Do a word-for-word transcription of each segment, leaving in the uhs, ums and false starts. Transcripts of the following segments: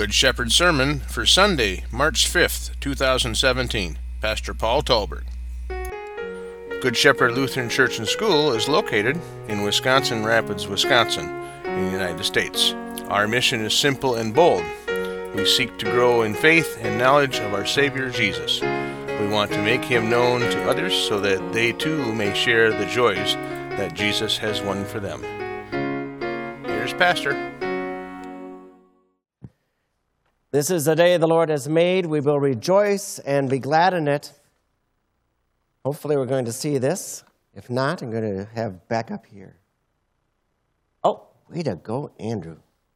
Good Shepherd Sermon for Sunday, March fifth, two thousand seventeen. Pastor Paul Tolbert. Good Shepherd Lutheran Church and School is located in Wisconsin Rapids, Wisconsin, in the United States. Our mission is simple and bold. We seek to grow in faith and knowledge of our Savior Jesus. We want to make Him known to others so that they too may share the joys that Jesus has won for them. Here's Pastor. This is the day the Lord has made. We will rejoice and be glad in it. Hopefully we're going to see this. If not, I'm going to have back up here. Oh, way to go, Andrew.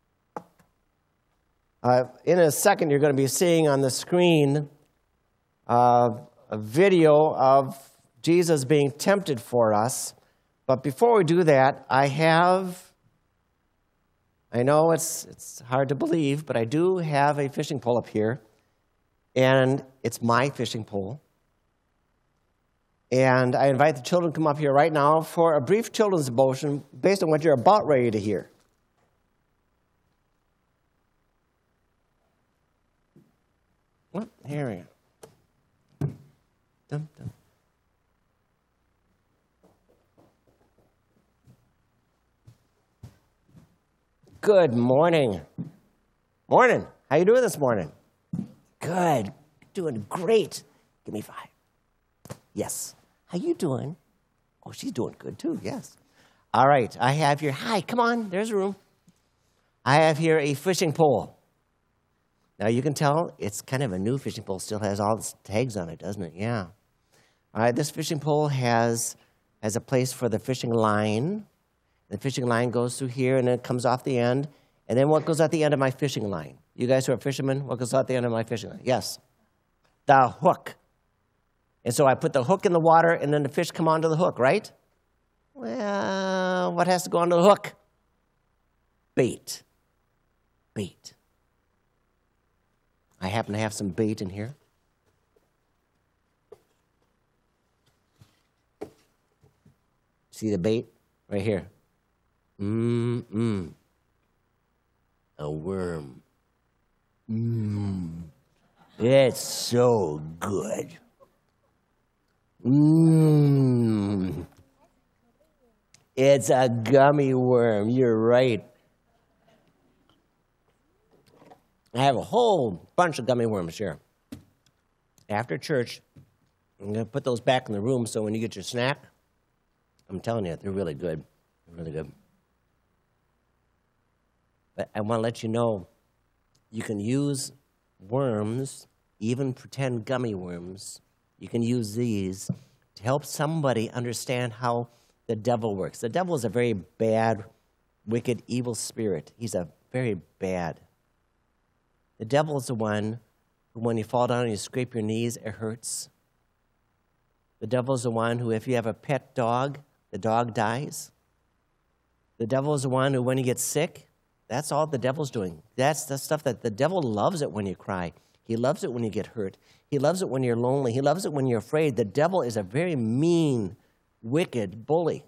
Uh, in a second, you're going to be seeing on the screen uh, a video of Jesus being tempted for us. But before we do that, I have... I know it's it's hard to believe, but I do have a fishing pole up here, and it's my fishing pole. And I invite the children to come up here right now for a brief children's devotion based on what you're about ready to hear. Well, here we go. Dum, dum. Good morning. Morning. How you doing this morning? Good. Doing great. Give me five. Yes. How you doing? Oh, she's doing good too. Yes. All right. I have here. Hi. Come on. There's room. I have here a fishing pole. Now you can tell it's kind of a new fishing pole. Still has all the tags on it, doesn't it? Yeah. All right. This fishing pole has has a place for the fishing line. The fishing line goes through here, and then it comes off the end. And then what goes at the end of my fishing line? You guys who are fishermen, what goes at the end of my fishing line? Yes. The hook. And so I put the hook in the water, and then the fish come onto the hook, right? Well, what has to go onto the hook? Bait. Bait. I happen to have some bait in here. See the bait? Right here. Mm-mm. A worm. Mmm. It's so good. Mmm. It's a gummy worm. You're right. I have a whole bunch of gummy worms here. After church, I'm going to put those back in the room so when you get your snack, I'm telling you, they're really good. They're really good. But I want to let you know, you can use worms, even pretend gummy worms. You can use these to help somebody understand how the devil works. The devil is a very bad, wicked, evil spirit. He's a very bad. The devil is the one who, when you fall down and you scrape your knees, it hurts. The devil is the one who, if you have a pet dog, the dog dies. The devil is the one who, when he gets sick, that's all the devil's doing. That's the stuff that the devil loves it when you cry. He loves it when you get hurt. He loves it when you're lonely. He loves it when you're afraid. The devil is a very mean, wicked bully.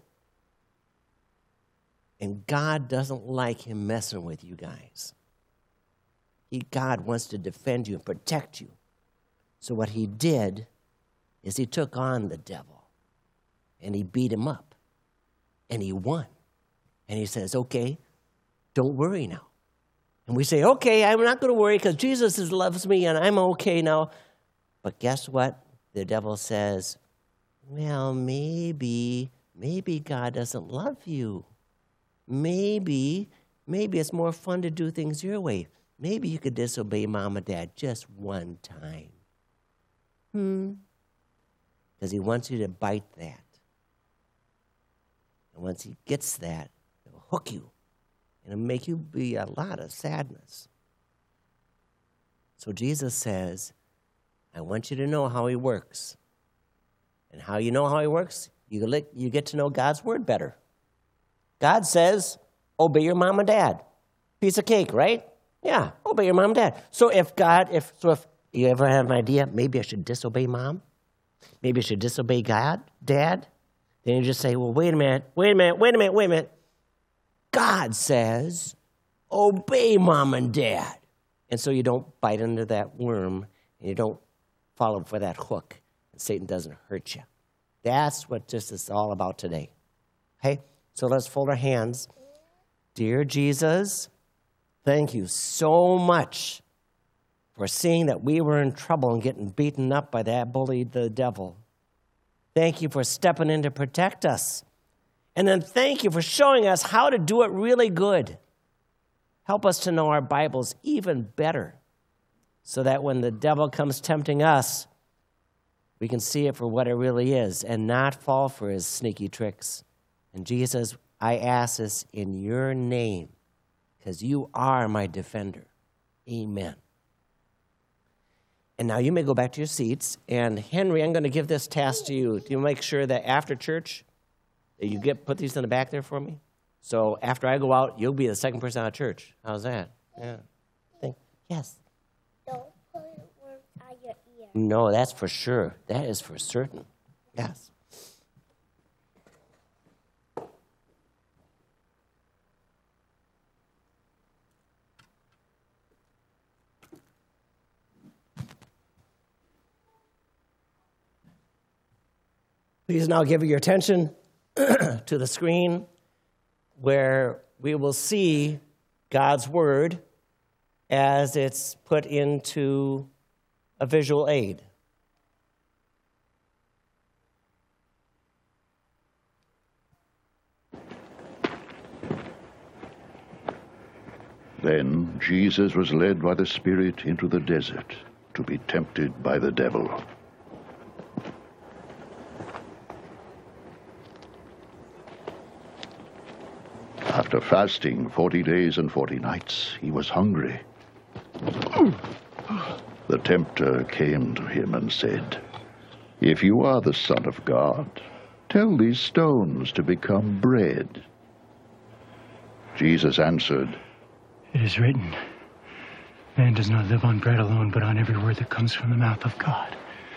And God doesn't like him messing with you guys. He, God wants to defend you and protect you. So what he did is he took on the devil and he beat him up and he won. And he says, okay, don't worry now. And we say, okay, I'm not going to worry because Jesus loves me and I'm okay now. But guess what? The devil says, well, maybe, maybe God doesn't love you. Maybe, maybe it's more fun to do things your way. Maybe you could disobey mom and dad just one time. Hmm. Because he wants you to bite that. And once he gets that, he'll hook you. And it'll make you be a lot of sadness. So Jesus says, I want you to know how he works. And how you know how he works? You you get to know God's word better. God says, obey your mom and dad. Piece of cake, right? Yeah, obey your mom and dad. So if God, if so if you ever have an idea, maybe I should disobey mom? Maybe I should disobey God, dad? Then you just say, well, wait a minute, wait a minute, wait a minute, wait a minute. God says, obey mom and dad. And so you don't bite into that worm, and you don't fall for that hook, and Satan doesn't hurt you. That's what this is all about today. Okay? So let's fold our hands. Dear Jesus, thank you so much for seeing that we were in trouble and getting beaten up by that bully, the devil. Thank you for stepping in to protect us. And then thank you for showing us how to do it really good. Help us to know our Bibles even better so that when the devil comes tempting us, we can see it for what it really is and not fall for his sneaky tricks. And Jesus, I ask this in your name because you are my defender. Amen. And now you may go back to your seats. And Henry, I'm going to give this task to you. Do you make sure that after church, that you get put these in the back there for me? So after I go out, you'll be the second person out of church. How's that? Yeah. Think, yes. Don't put worms on your ear. No, that's for sure. That is for certain. Yes. Please now give your attention to the screen where we will see God's Word as it's put into a visual aid. Then Jesus was led by the Spirit into the desert to be tempted by the devil. After fasting forty days and forty nights, he was hungry. The tempter came to him and said, "If you are the Son of God, tell these stones to become bread." Jesus answered, "It is written, man does not live on bread alone, but on every word that comes from the mouth of God."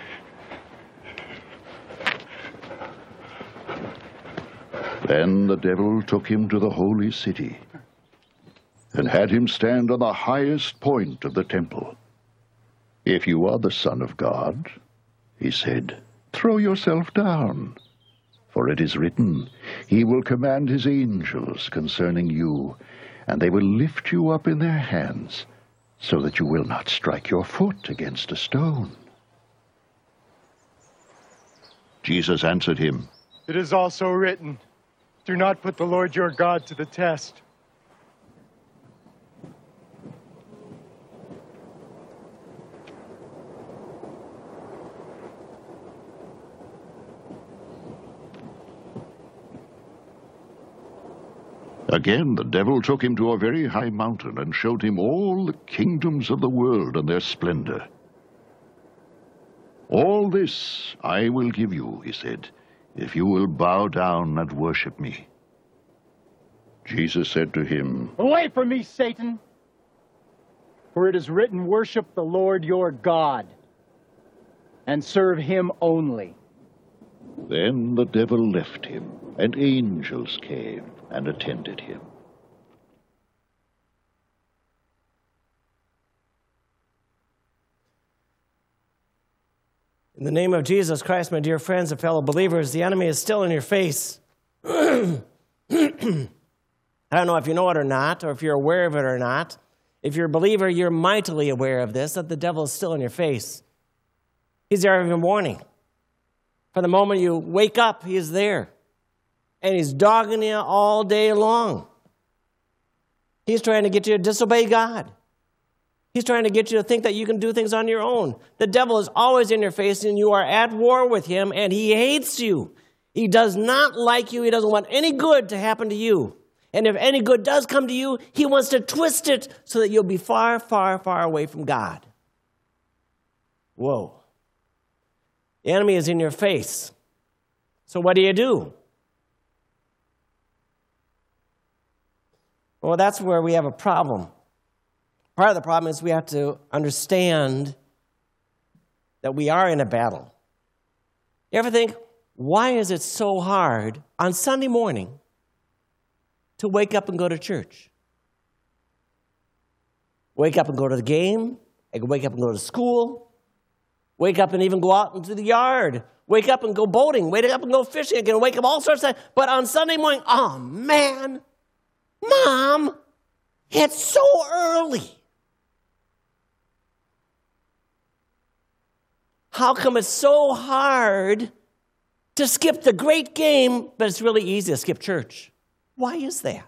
Then the devil took him to the holy city and had him stand on the highest point of the temple. "If you are the Son of God," he said, "throw yourself down. For it is written, he will command his angels concerning you, and they will lift you up in their hands, so that you will not strike your foot against a stone." Jesus answered him, It is also written, do not put the Lord your God to the test. Again the devil took him to a very high mountain and showed him all the kingdoms of the world and their splendor. "All this I will give you," he said, "if you will bow down and worship me." Jesus said to him, "Away from me, Satan! For it is written, worship the Lord your God, and serve him only." Then the devil left him, and angels came and attended him. In the name of Jesus Christ, my dear friends and fellow believers, the enemy is still in your face. I don't know if you know it or not, or if you're aware of it or not. If you're a believer, you're mightily aware of this, that the devil is still in your face. He's there every morning. From the moment you wake up, he is there. And he's dogging you all day long. He's trying to get you to disobey God. He's trying to get you to think that you can do things on your own. The devil is always in your face, and you are at war with him, and he hates you. He does not like you. He doesn't want any good to happen to you. And if any good does come to you, he wants to twist it so that you'll be far, far, far away from God. Whoa. The enemy is in your face. So what do you do? Well, that's where we have a problem. Part of the problem is we have to understand that we are in a battle. You ever think, why is it so hard on Sunday morning to wake up and go to church? Wake up and go to the game. I can wake up and go to school. Wake up and even go out into the yard. Wake up and go boating. Wake up and go fishing. I can wake up all sorts of things. But on Sunday morning, oh man, Mom, it's so early. How come it's so hard to skip the great game, but it's really easy to skip church? Why is that?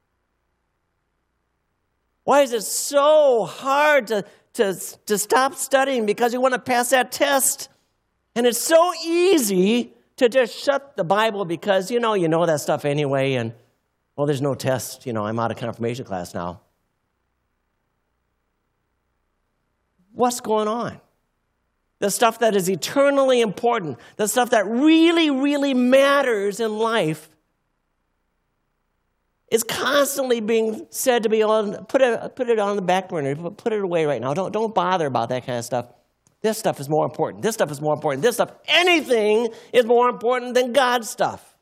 Why is it so hard to, to, to stop studying because you want to pass that test? And it's so easy to just shut the Bible because, you know, you know that stuff anyway, and, well, there's no test. You know, I'm out of confirmation class now. What's going on? The stuff that is eternally important, the stuff that really, really matters in life, is constantly being said to be on, put it, put it on the back burner, put it away right now. Don't, don't bother about that kind of stuff. This stuff is more important. This stuff is more important. This stuff, anything is more important than God's stuff.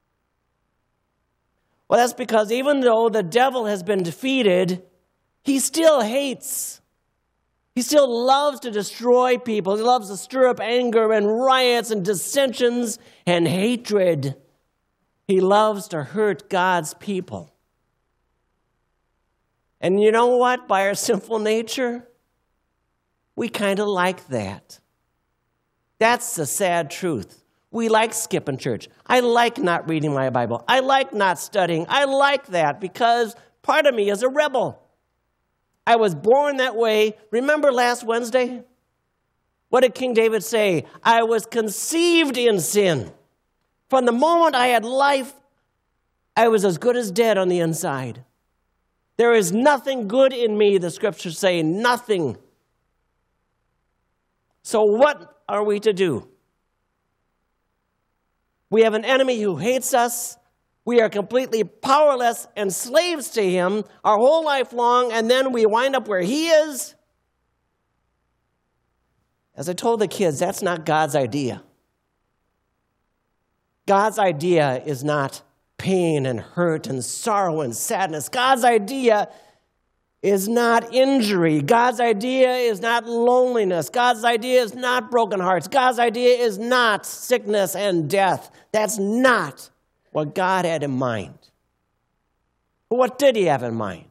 Well, that's because even though the devil has been defeated, he still hates. He still loves to destroy people. He loves to stir up anger and riots and dissensions and hatred. He loves to hurt God's people. And you know what? By our sinful nature, we kind of like that. That's the sad truth. We like skipping church. I like not reading my Bible. I like not studying. I like that because part of me is a rebel. I was born that way. Remember last Wednesday? What did King David say? I was conceived in sin. From the moment I had life, I was as good as dead on the inside. There is nothing good in me, the scriptures say, nothing. So what are we to do? We have an enemy who hates us. We are completely powerless and slaves to him our whole life long, and then we wind up where he is. As I told the kids, that's not God's idea. God's idea is not pain and hurt and sorrow and sadness. God's idea is not injury. God's idea is not loneliness. God's idea is not broken hearts. God's idea is not sickness and death. That's not what God had in mind. But what did he have in mind?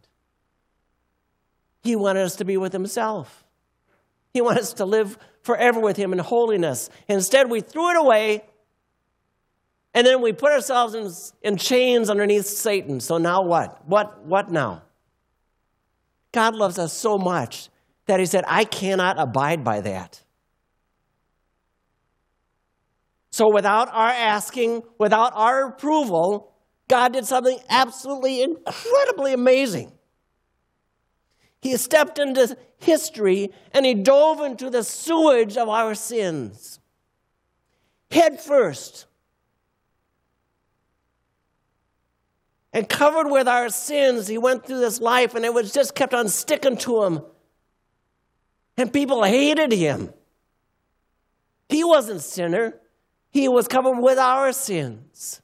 He wanted us to be with himself. He wanted us to live forever with him in holiness. Instead, we threw it away, and then we put ourselves in, in chains underneath Satan. So now what? What, what now? God loves us so much that he said, I cannot abide by that. So without our asking, without our approval, God did something absolutely incredibly amazing. He stepped into history and he dove into the sewage of our sins. Head first. And covered with our sins, he went through this life, and it was just kept on sticking to him. And people hated him. He wasn't a sinner. He was covered with our sins.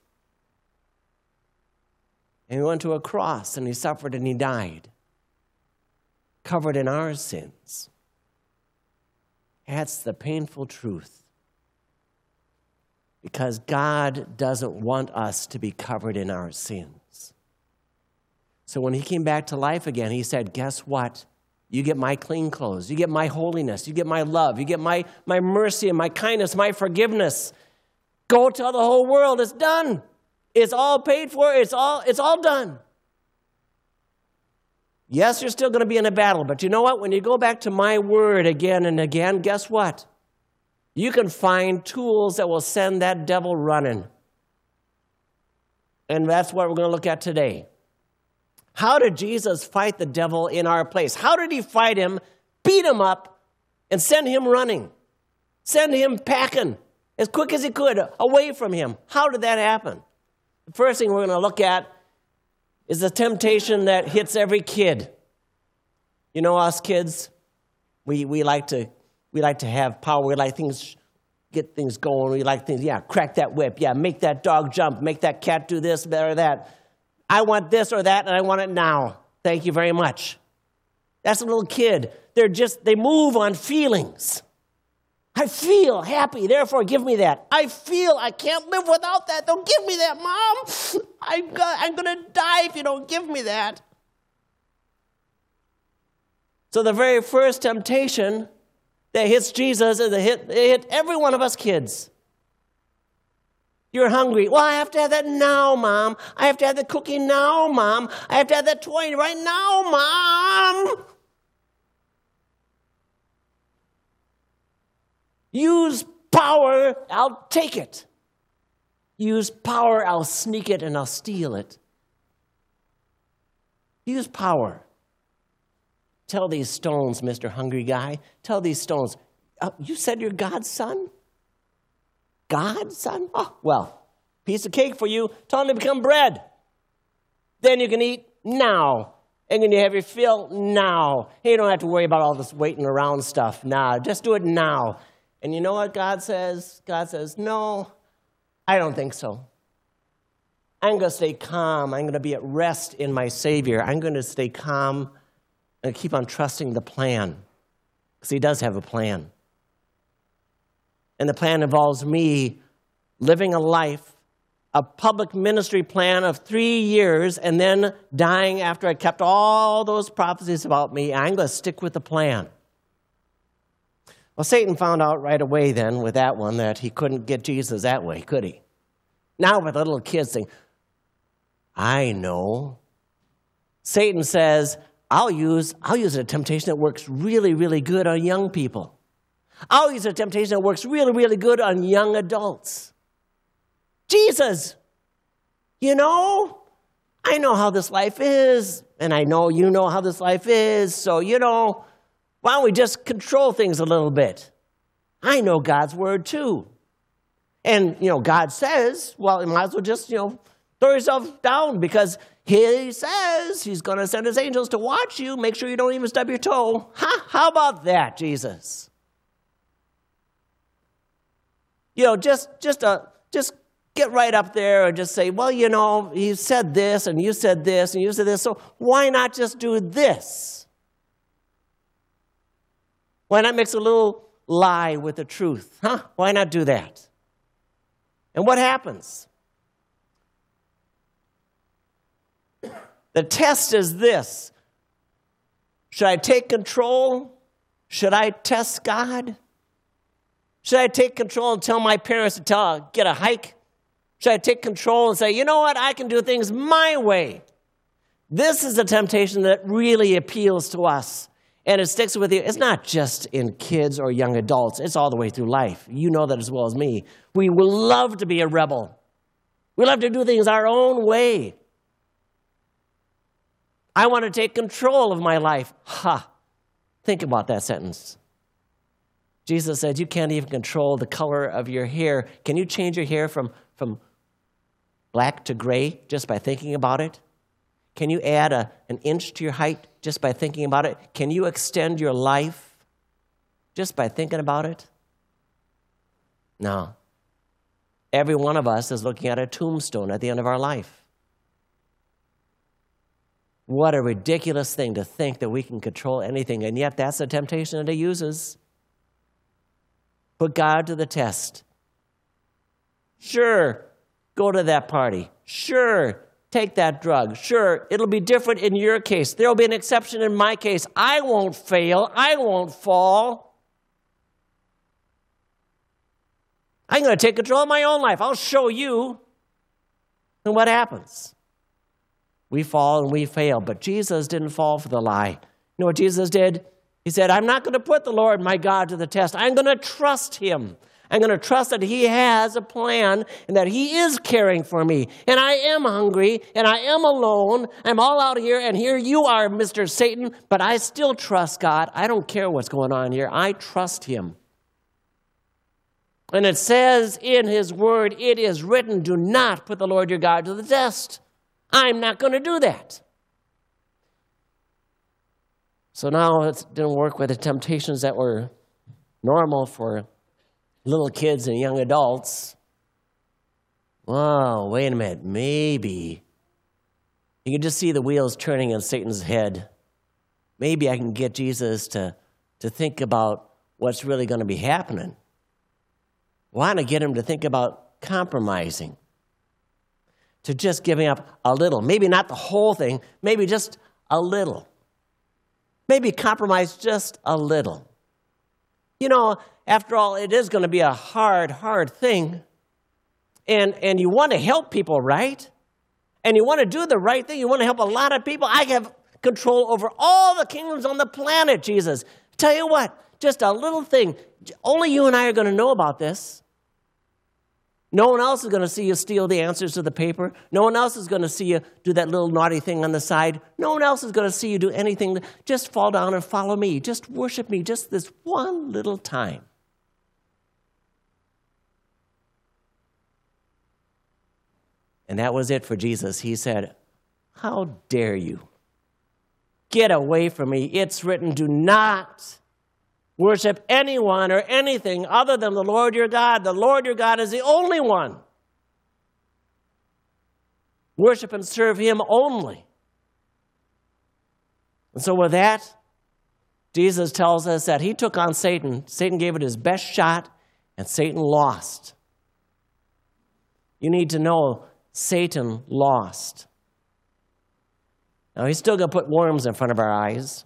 And he went to a cross, and he suffered, and he died. Covered in our sins. That's the painful truth. Because God doesn't want us to be covered in our sins. So when he came back to life again, he said, guess what? You get my clean clothes. You get my holiness. You get my love. You get my, my mercy and my kindness, my forgiveness. Go tell the whole world it's done. It's all paid for. It's all, it's all done. Yes, you're still going to be in a battle, but you know what? When you go back to my word again and again, guess what? You can find tools that will send that devil running. And that's what we're going to look at today. How did Jesus fight the devil in our place? How did he fight him, beat him up, and send him running? Send him packing as quick as he could away from him. How did that happen? The first thing we're going to look at is the temptation that hits every kid. You know us kids, we, we like to we like to have power. We like things, get things going. We like things, yeah, crack that whip. Yeah, make that dog jump. Make that cat do this or that. I want this or that, and I want it now. Thank you very much. That's a little kid. They're just, they move on feelings. I feel happy, therefore give me that. I feel I can't live without that. Don't give me that, Mom. I'm, go- I'm going to die if you don't give me that. So the very first temptation that hits Jesus is it hit, it hit every one of us kids. You're hungry. Well, I have to have that now, Mom. I have to have the cookie now, Mom. I have to have that toy right now, Mom. Use power, I'll take it. Use power, I'll sneak it and I'll steal it. Use power. Tell these stones, Mister Hungry Guy, tell these stones, uh, you said you're God's son? God's son? Oh, well, piece of cake for you. Tell them to become bread. Then you can eat now. And then you have your fill now. Hey, you don't have to worry about all this waiting around stuff. Nah, just do it now. And you know what God says? God says, no, I don't think so. I'm going to stay calm. I'm going to be at rest in my Savior. I'm going to stay calm and keep on trusting the plan. Because he does have a plan. And the plan involves me living a life, a public ministry plan of three years, and then dying after I kept all those prophecies about me. I'm going to stick with the plan. Well, Satan found out right away then with that one that he couldn't get Jesus that way, could he? Now with the little kids saying, I know. Satan says, I'll use, I'll use a temptation that works really, really good on young people. I'll use a temptation that works really, really good on young adults. Jesus, you know, I know how this life is, and I know you know how this life is, so, you know, why don't we just control things a little bit? I know God's word too. And, you know, God says, well, you might as well just, you know, throw yourself down because he says he's going to send his angels to watch you. Make sure you don't even stub your toe. Ha, how about that, Jesus? You know, just, just, uh, just get right up there and just say, well, you know, he said this and you said this and you said this, so why not just do this? Why not mix a little lie with the truth? Huh? Why not do that? And what happens? The test is this. Should I take control? Should I test God? Should I take control and tell my parents to tell, get a hike? Should I take control and say, you know what, I can do things my way? This is a temptation that really appeals to us. And it sticks with you. It's not just in kids or young adults. It's all the way through life. You know that as well as me. We will love to be a rebel. We love to do things our own way. I want to take control of my life. Ha! Think about that sentence. Jesus said, you can't even control the color of your hair. Can you change your hair from, from black to gray just by thinking about it? Can you add a, an inch to your height just by thinking about it? Can you extend your life just by thinking about it? No. Every one of us is looking at a tombstone at the end of our life. What a ridiculous thing to think that we can control anything, and yet that's the temptation that he uses. Put God to the test. Sure, go to that party. Sure, take that drug. Sure, it'll be different in your case. There'll be an exception in my case. I won't fail. I won't fall. I'm going to take control of my own life. I'll show you. And what happens? We fall and we fail. But Jesus didn't fall for the lie. You know what Jesus did? He said, I'm not going to put the Lord my God to the test. I'm going to trust him. I'm going to trust that he has a plan and that he is caring for me. And I am hungry and I am alone. I'm all out here and here you are, Mister Satan, but I still trust God. I don't care what's going on here. I trust him. And it says in his word, it is written, do not put the Lord your God to the test. I'm not going to do that. So now it didn't work with the temptations that were normal for little kids and young adults. Wow, wait a minute, maybe. You can just see the wheels turning in Satan's head. maybe I can get Jesus to, to think about what's really going to be happening. I want to get him to think about compromising, to just giving up a little. Maybe not the whole thing, maybe just a little. Maybe compromise just a little. You know, after all, it is going to be a hard, hard thing. And, and you want to help people, right? And you want to do the right thing. You want to help a lot of people. I have control over all the kingdoms on the planet, Jesus. Tell you what, just a little thing. Only you and I are going to know about this. No one else is going to see you steal the answers to the paper. No one else is going to see you do that little naughty thing on the side. No one else is going to see you do anything. Just fall down and follow me. Just worship me just this one little time. And that was it for Jesus. He said, how dare you? Get away from me. It's written, do not worship anyone or anything other than the Lord your God. The Lord your God is the only one. Worship and serve him only. And so with that, Jesus tells us that he took on Satan. Satan gave it his best shot, and Satan lost. You need to know Satan lost. Now, he's still going to put worms in front of our eyes.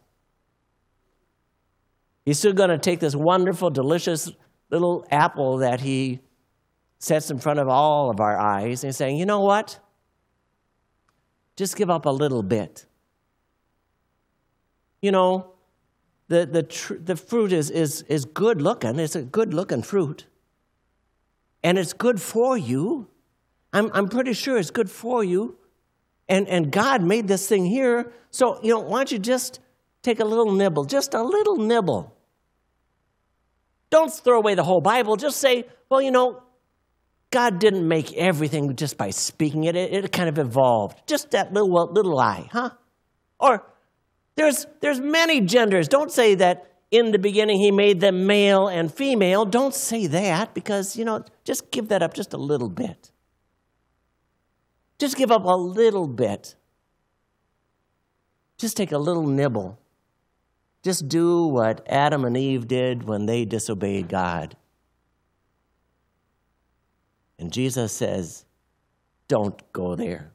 He's still going to take this wonderful, delicious little apple that he sets in front of all of our eyes and saying, you know what? Just give up a little bit. You know, the the tr- the fruit is, is, is good looking. It's a good looking fruit. And it's good for you. I'm, I'm pretty sure it's good for you. And, and God made this thing here. So, you know, why don't you just take a little nibble, just a little nibble. Don't throw away the whole Bible. Just say, well, you know, God didn't make everything just by speaking it. It, it kind of evolved. Just that little little lie, huh? Or there's there's many genders. Don't say that in the beginning he made them male and female. Don't say that because, you know, just give that up just a little bit. Just give up a little bit. Just take a little nibble. Just do what Adam and Eve did when they disobeyed God. And Jesus says, don't go there.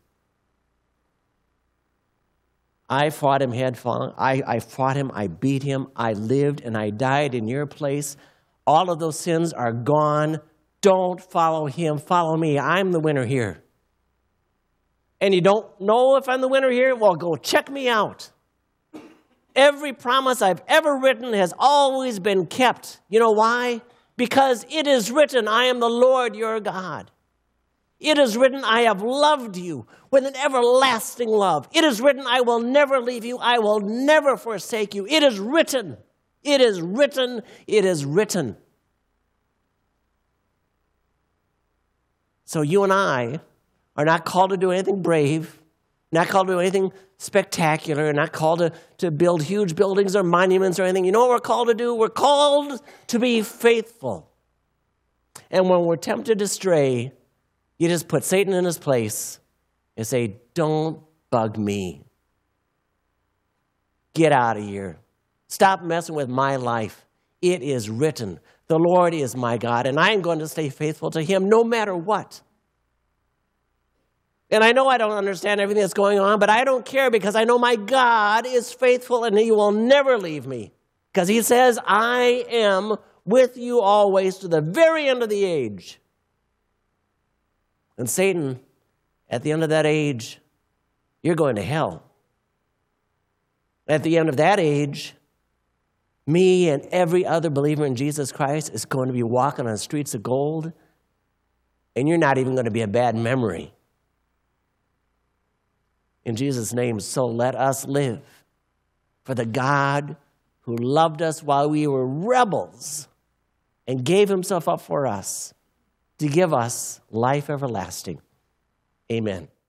I fought him headlong. I, I fought him. I beat him. I lived and I died in your place. All of those sins are gone. Don't follow him. Follow me. I'm the winner here. And you don't know if I'm the winner here? Well, go check me out. Every promise I've ever written has always been kept. You know why? Because it is written, I am the Lord your God. It is written, I have loved you with an everlasting love. It is written, I will never leave you. I will never forsake you. It is written. It is written. It is written. So you and I are not called to do anything brave, not called to do anything spectacular, not called to, to build huge buildings or monuments or anything. You know what we're called to do? We're called to be faithful. And when we're tempted to stray, you just put Satan in his place and say, don't bug me. Get out of here. Stop messing with my life. It is written. The Lord is my God, and I am going to stay faithful to him no matter what. And I know I don't understand everything that's going on, but I don't care because I know my God is faithful and he will never leave me. Because he says, I am with you always to the very end of the age. And Satan, at the end of that age, you're going to hell. At the end of that age, me and every other believer in Jesus Christ is going to be walking on streets of gold, and you're not even going to be a bad memory. In Jesus' name, so let us live for the God who loved us while we were rebels and gave himself up for us to give us life everlasting. Amen.